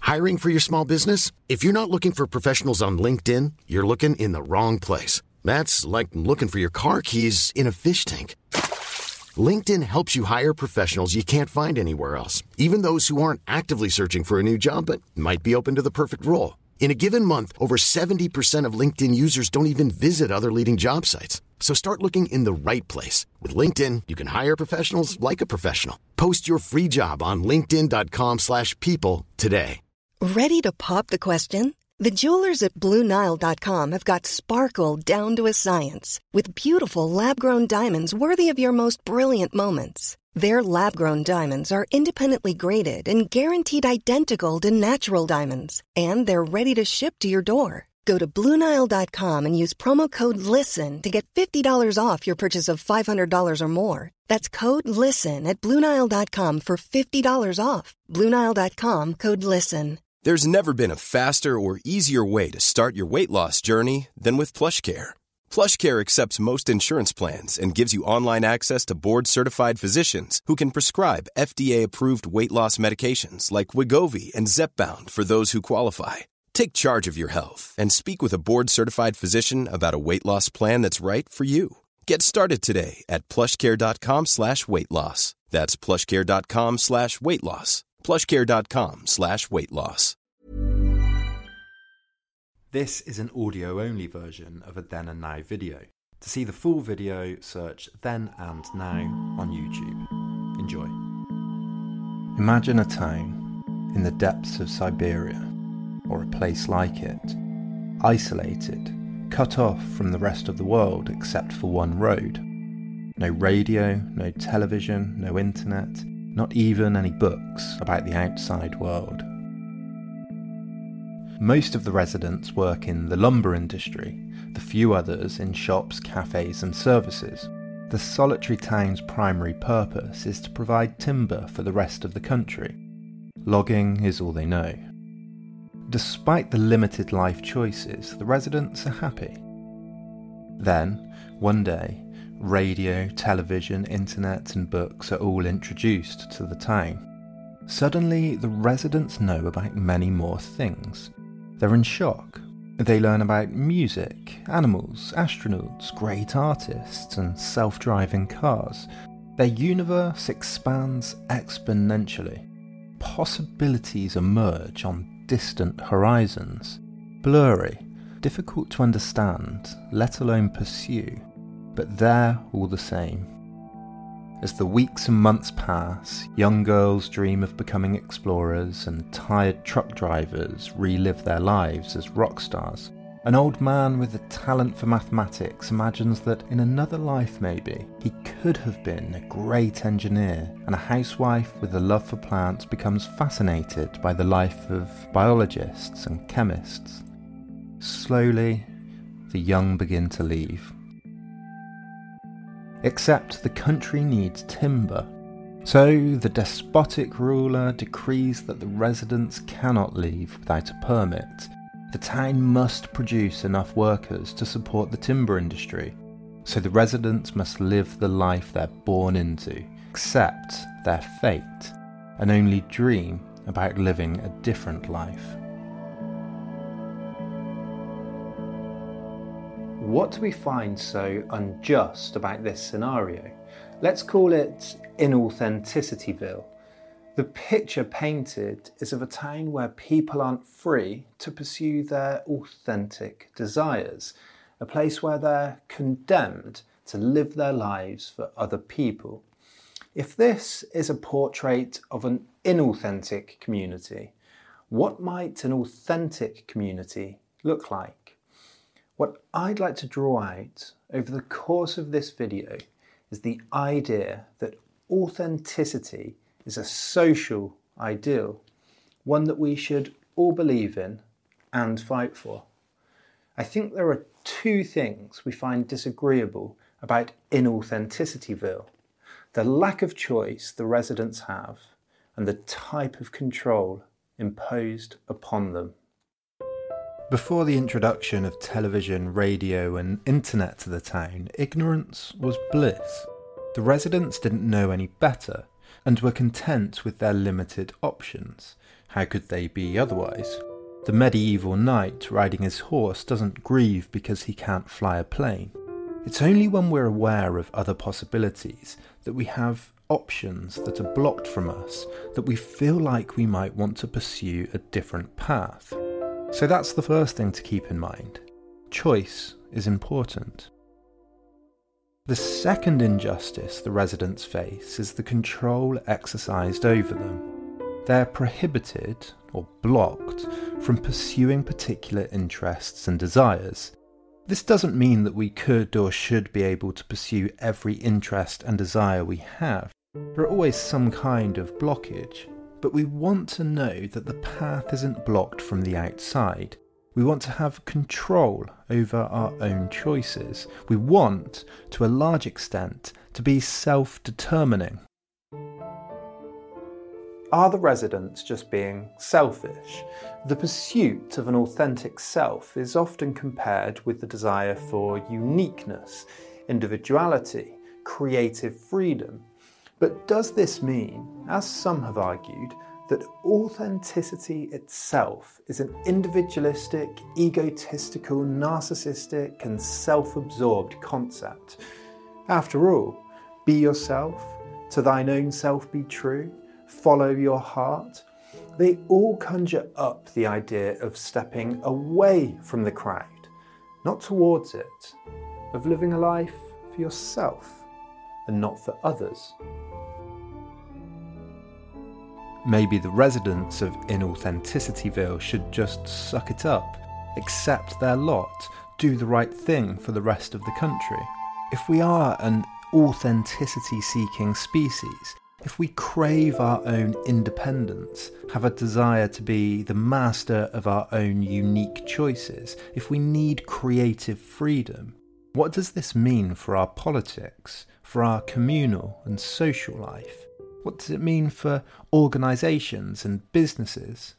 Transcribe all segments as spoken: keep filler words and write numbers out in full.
Hiring for your small business? If you're not looking for professionals on LinkedIn, you're looking in the wrong place. That's like looking for your car keys in a fish tank. LinkedIn helps you hire professionals you can't find anywhere else, even those who aren't actively searching for a new job but might be open to the perfect role. In a given month, over seventy percent of LinkedIn users don't even visit other leading job sites. So start looking in the right place. With LinkedIn, you can hire professionals like a professional. Post your free job on linkedin.com slash people today. Ready to pop the question? The jewelers at Blue Nile dot com have got sparkle down to a science with beautiful lab-grown diamonds worthy of your most brilliant moments. Their lab-grown diamonds are independently graded and guaranteed identical to natural diamonds, and they're ready to ship to your door. Go to Blue Nile dot com and use promo code LISTEN to get fifty dollars off your purchase of five hundred dollars or more. That's code LISTEN at Blue Nile dot com for fifty dollars off. Blue Nile dot com, code LISTEN. There's never been a faster or easier way to start your weight loss journey than with PlushCare. PlushCare accepts most insurance plans and gives you online access to board-certified physicians who can prescribe F D A-approved weight loss medications like Wegovy and Zepbound for those who qualify. Take charge of your health and speak with a board-certified physician about a weight loss plan that's right for you. Get started today at plushcare.com slash weight loss. That's plushcare.com slash weight loss. plushcare.com slash weight loss. This is an audio-only version of a Then and Now video. To see the full video, search Then and Now on YouTube. Enjoy. Imagine a town in the depths of Siberia, or a place like it, isolated, cut off from the rest of the world except for one road. No radio, no television, no internet, not even any books about the outside world. Most of the residents work in the lumber industry, the few others in shops, cafes and services. The solitary town's primary purpose is to provide timber for the rest of the country. Logging is all they know. Despite the limited life choices, the residents are happy. Then, one day, radio, television, internet and books are all introduced to the town. Suddenly, the residents know about many more things. They're in shock. They learn about music, animals, astronauts, great artists and self-driving cars. Their universe expands exponentially. Possibilities emerge on distant horizons. Blurry, difficult to understand, let alone pursue, but they're all the same. As the weeks and months pass, young girls dream of becoming explorers and tired truck drivers relive their lives as rock stars. An old man with a talent for mathematics imagines that in another life maybe, he could have been a great engineer, and a housewife with a love for plants becomes fascinated by the life of biologists and chemists. Slowly, the young begin to leave. Except the country needs timber. So the despotic ruler decrees that the residents cannot leave without a permit. The town must produce enough workers to support the timber industry. So the residents must live the life they're born into, accept their fate, and only dream about living a different life. What do we find so unjust about this scenario? Let's call it Inauthenticityville. The picture painted is of a town where people aren't free to pursue their authentic desires, a place where they're condemned to live their lives for other people. If this is a portrait of an inauthentic community, what might an authentic community look like? What I'd like to draw out over the course of this video is the idea that authenticity is a social ideal, one that we should all believe in and fight for. I think there are two things we find disagreeable about Inauthenticityville: the lack of choice the residents have and the type of control imposed upon them. Before the introduction of television, radio and internet to the town, ignorance was bliss. The residents didn't know any better, and were content with their limited options. How could they be otherwise? The medieval knight riding his horse doesn't grieve because he can't fly a plane. It's only when we're aware of other possibilities, that we have options that are blocked from us, that we feel like we might want to pursue a different path. So that's the first thing to keep in mind. Choice is important. The second injustice the residents face is the control exercised over them. They're prohibited, or blocked, from pursuing particular interests and desires. This doesn't mean that we could or should be able to pursue every interest and desire we have. There are always some kind of blockage, but we want to know that the path isn't blocked from the outside. We want to have control over our own choices. We want, to a large extent, to be self-determining. Are the residents just being selfish? The pursuit of an authentic self is often compared with the desire for uniqueness, individuality, creative freedom. But does this mean, as some have argued, that authenticity itself is an individualistic, egotistical, narcissistic and self-absorbed concept? After all, be yourself, to thine own self be true, follow your heart. They all conjure up the idea of stepping away from the crowd, not towards it, of living a life for yourself and not for others. Maybe the residents of Inauthenticity-ville should just suck it up, accept their lot, do the right thing for the rest of the country. If we are an authenticity-seeking species, if we crave our own independence, have a desire to be the master of our own unique choices, if we need creative freedom, what does this mean for our politics, for our communal and social life? What does it mean for organisations and businesses?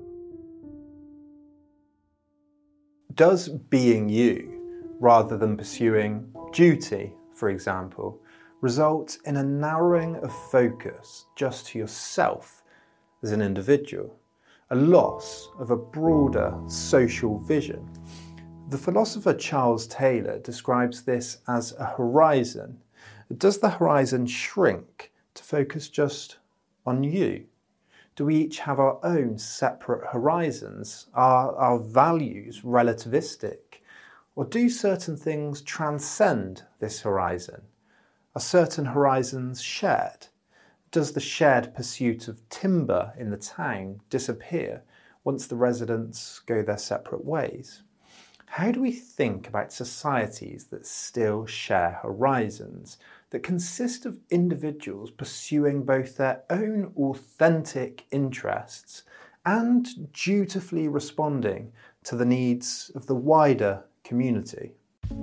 Does being you, rather than pursuing duty, for example, result in a narrowing of focus just to yourself as an individual, a loss of a broader social vision? The philosopher Charles Taylor describes this as a horizon. Does the horizon shrink to focus just on you? Do we each have our own separate horizons? Are our values relativistic? Or do certain things transcend this horizon? Are certain horizons shared? Does the shared pursuit of timber in the town disappear once the residents go their separate ways? How do we think about societies that still share horizons, that consist of individuals pursuing both their own authentic interests and dutifully responding to the needs of the wider community?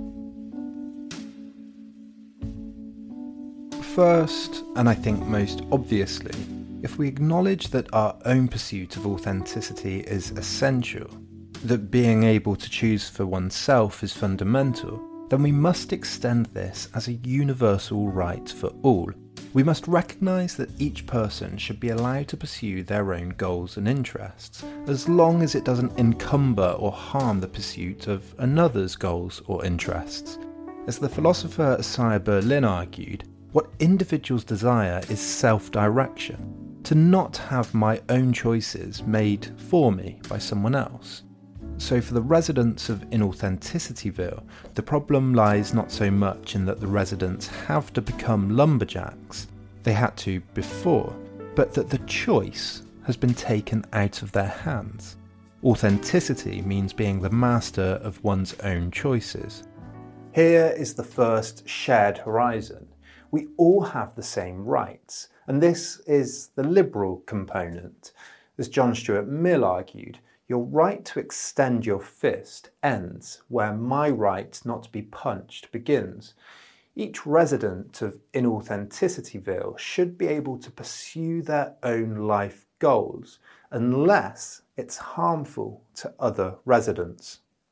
First, and I think most obviously, if we acknowledge that our own pursuit of authenticity is essential, that being able to choose for oneself is fundamental, then we must extend this as a universal right for all. We must recognise that each person should be allowed to pursue their own goals and interests, as long as it doesn't encumber or harm the pursuit of another's goals or interests. As the philosopher Isaiah Berlin argued, what individuals desire is self-direction, to not have my own choices made for me by someone else. So for the residents of Inauthenticity-ville, the problem lies not so much in that the residents have to become lumberjacks, they had to before, but that the choice has been taken out of their hands. Authenticity means being the master of one's own choices. Here is the first shared horizon. We all have the same rights, and this is the liberal component. As John Stuart Mill argued, your right to extend your fist ends where my right not to be punched begins. Each resident of Inauthenticity-ville should be able to pursue their own life goals, unless it's harmful to other residents.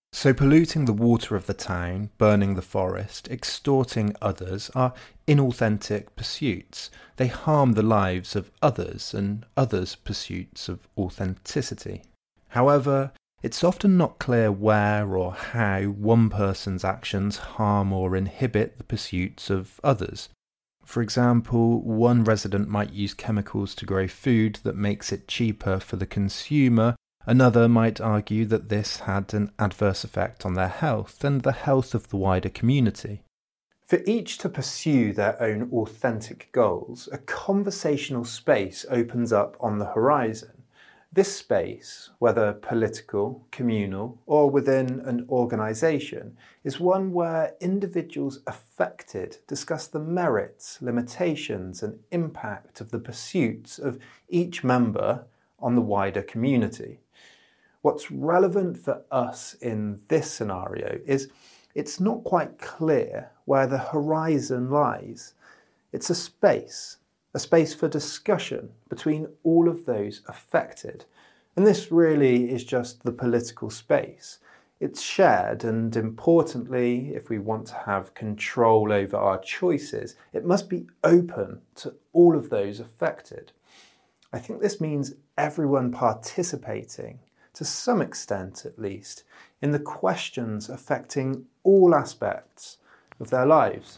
So polluting the water of the town, burning the forest, extorting others are inauthentic pursuits. They harm the lives of others and others' pursuits of authenticity. However, it's often not clear where or how one person's actions harm or inhibit the pursuits of others. For example, one resident might use chemicals to grow food that makes it cheaper for the consumer. Another might argue that this had an adverse effect on their health and the health of the wider community. For each to pursue their own authentic goals, a conversational space opens up on the horizon. This space, whether political, communal, or within an organisation, is one where individuals affected discuss the merits, limitations, and impact of the pursuits of each member on the wider community. What's relevant for us in this scenario is it's not quite clear where the horizon lies. It's a space, a space for discussion between all of those affected. And this really is just the political space. It's shared, and importantly, if we want to have control over our choices, it must be open to all of those affected. I think this means everyone participating, to some extent at least, in the questions affecting all aspects of their lives.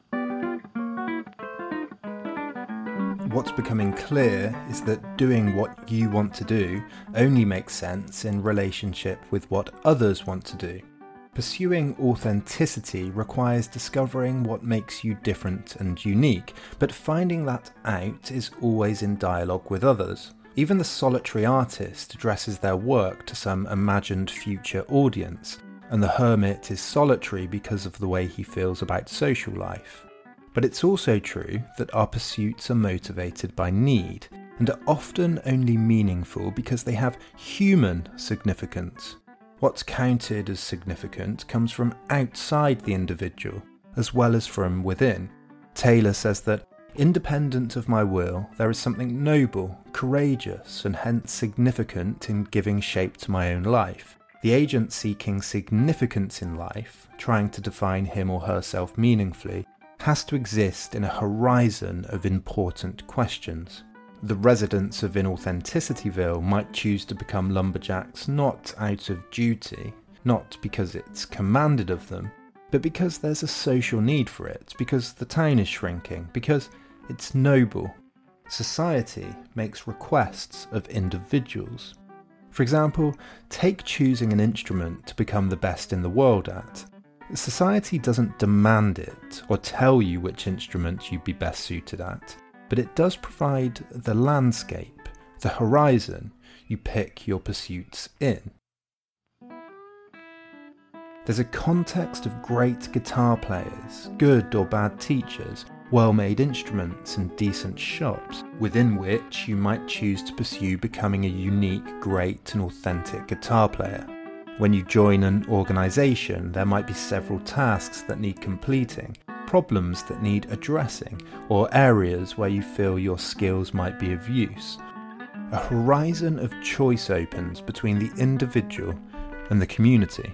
What's becoming clear is that doing what you want to do only makes sense in relationship with what others want to do. Pursuing authenticity requires discovering what makes you different and unique, but finding that out is always in dialogue with others. Even the solitary artist addresses their work to some imagined future audience, and the hermit is solitary because of the way he feels about social life. But it's also true that our pursuits are motivated by need, and are often only meaningful because they have human significance. What's counted as significant comes from outside the individual, as well as from within. Taylor says that, independent of my will, there is something noble, courageous, and hence significant in giving shape to my own life. The agent seeking significance in life, trying to define him or herself meaningfully, has to exist in a horizon of important questions. The residents of Inauthenticity might choose to become lumberjacks not out of duty, not because it's commanded of them, but because there's a social need for it, because the town is shrinking, because it's noble. Society makes requests of individuals. For example, take choosing an instrument to become the best in the world at. Society doesn't demand it or tell you which instrument you'd be best suited at, but it does provide the landscape, the horizon you pick your pursuits in. There's a context of great guitar players, good or bad teachers, well-made instruments and decent shops, within which you might choose to pursue becoming a unique, great and authentic guitar player. When you join an organisation, there might be several tasks that need completing, problems that need addressing, or areas where you feel your skills might be of use. A horizon of choice opens between the individual and the community.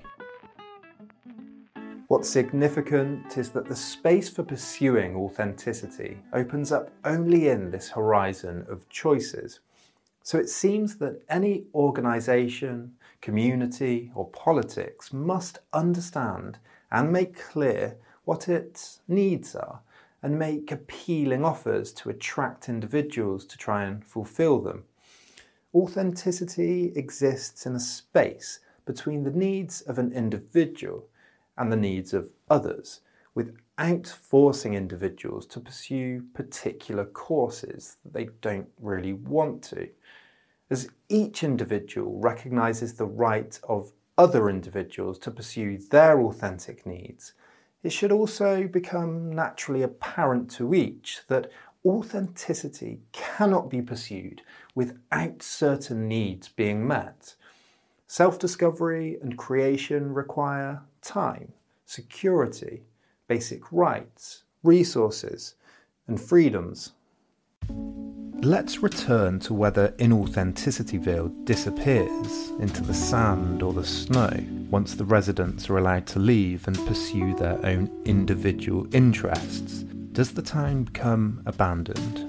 What's significant is that the space for pursuing authenticity opens up only in this horizon of choices. So it seems that any organisation, community or politics must understand and make clear what its needs are and make appealing offers to attract individuals to try and fulfil them. Authenticity exists in a space between the needs of an individual and the needs of others, without forcing individuals to pursue particular courses that they don't really want to. As each individual recognises the right of other individuals to pursue their authentic needs, it should also become naturally apparent to each that authenticity cannot be pursued without certain needs being met. Self-discovery and creation require time, security, basic rights, resources, and freedoms. Let's return to whether Inauthenticity disappears into the sand or the snow once the residents are allowed to leave and pursue their own individual interests. Does the town become abandoned?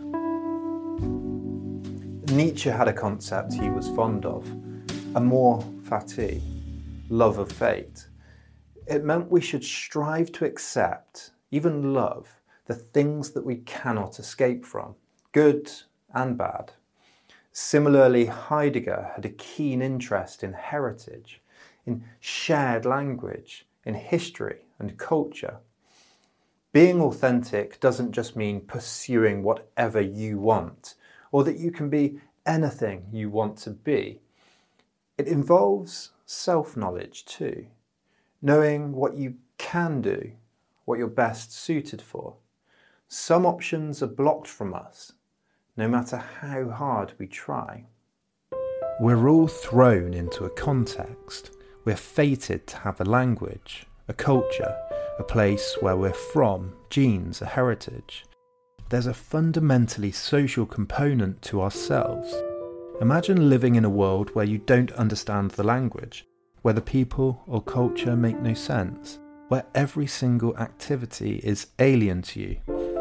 Nietzsche had a concept he was fond of, amor fati, love of fate. It meant we should strive to accept, even love, the things that we cannot escape from, good and bad. Similarly, Heidegger had a keen interest in heritage, in shared language, in history and culture. Being authentic doesn't just mean pursuing whatever you want, or that you can be anything you want to be. It involves self-knowledge too, knowing what you can do, what you're best suited for. Some options are blocked from us, no matter how hard we try. We're all thrown into a context. We're fated to have a language, a culture, a place where we're from, genes, a heritage. There's a fundamentally social component to ourselves. Imagine living in a world where you don't understand the language, where the people or culture make no sense, where every single activity is alien to you.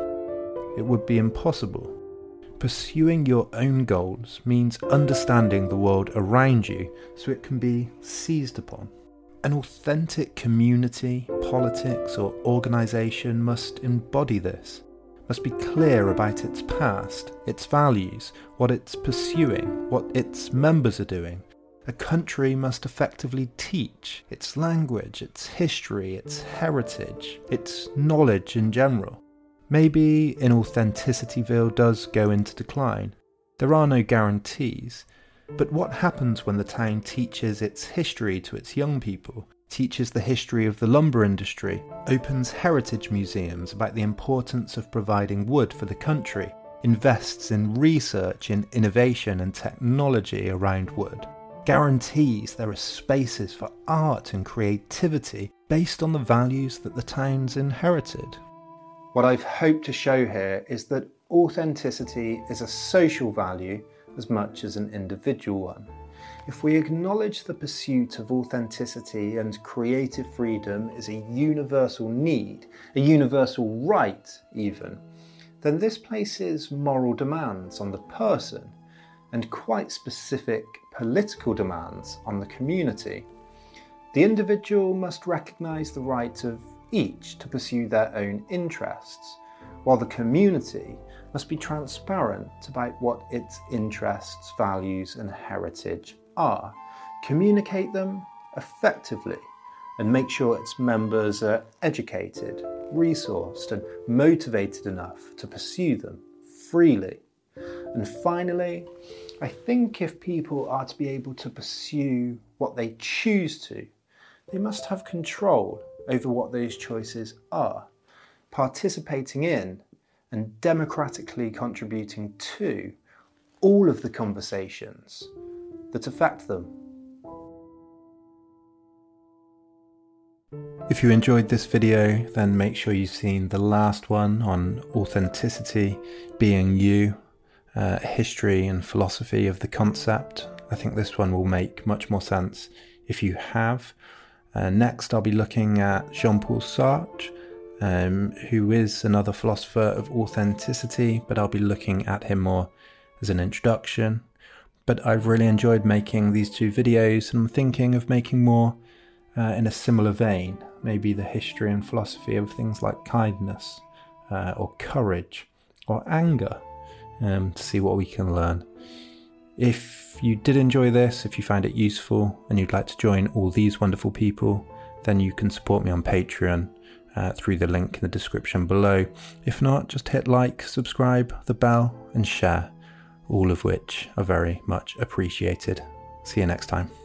It would be impossible. Pursuing your own goals means understanding the world around you so it can be seized upon. An authentic community, politics, or organisation must embody this, must be clear about its past, its values, what it's pursuing, what its members are doing. A country must effectively teach its language, its history, its heritage, its knowledge in general. Maybe Inauthenticity does go into decline. There are no guarantees. But what happens when the town teaches its history to its young people, teaches the history of the lumber industry, opens heritage museums about the importance of providing wood for the country, invests in research in innovation and technology around wood, guarantees there are spaces for art and creativity based on the values that the town's inherited? What I've hoped to show here is that authenticity is a social value as much as an individual one. If we acknowledge the pursuit of authenticity and creative freedom is a universal need, a universal right even, then this places moral demands on the person and quite specific political demands on the community. The individual must recognise the right of each to pursue their own interests, while the community must be transparent about what its interests, values and heritage are, communicate them effectively and make sure its members are educated, resourced and motivated enough to pursue them freely. And finally, I think if people are to be able to pursue what they choose to, they must have control over what those choices are, participating in and democratically contributing to all of the conversations that affect them. If you enjoyed this video, then make sure you've seen the last one on authenticity, being you, uh, history and philosophy of the concept. I think this one will make much more sense if you have. Uh, next, I'll be looking at Jean-Paul Sartre, um, who is another philosopher of authenticity, but I'll be looking at him more as an introduction. But I've really enjoyed making these two videos, and I'm thinking of making more uh, in a similar vein, maybe the history and philosophy of things like kindness, uh, or courage, or anger, um, to see what we can learn. If you did enjoy this, if you found it useful and you'd like to join all these wonderful people, then you can support me on Patreon uh, through the link in the description below. If not, just hit like, subscribe, the bell and share, all of which are very much appreciated. See you next time.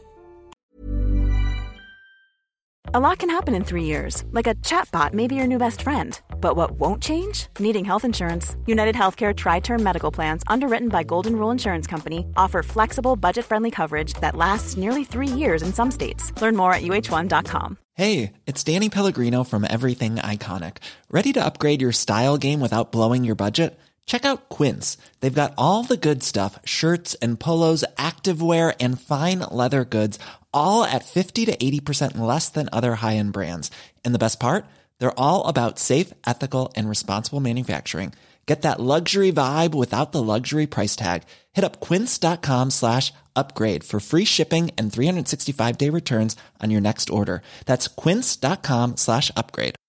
A lot can happen in three years, like a chatbot may be your new best friend. But what won't change? Needing health insurance. United Healthcare Tri-Term Medical Plans, underwritten by Golden Rule Insurance Company, offer flexible, budget-friendly coverage that lasts nearly three years in some states. Learn more at U H one dot com. Hey, it's Danny Pellegrino from Everything Iconic. Ready to upgrade your style game without blowing your budget? Check out Quince. They've got all the good stuff, shirts and polos, activewear, and fine leather goods, all at fifty to eighty percent less than other high-end brands. And the best part? They're all about safe, ethical, and responsible manufacturing. Get that luxury vibe without the luxury price tag. Hit up quince.com slash upgrade for free shipping and three sixty-five day returns on your next order. That's quince.com slash upgrade.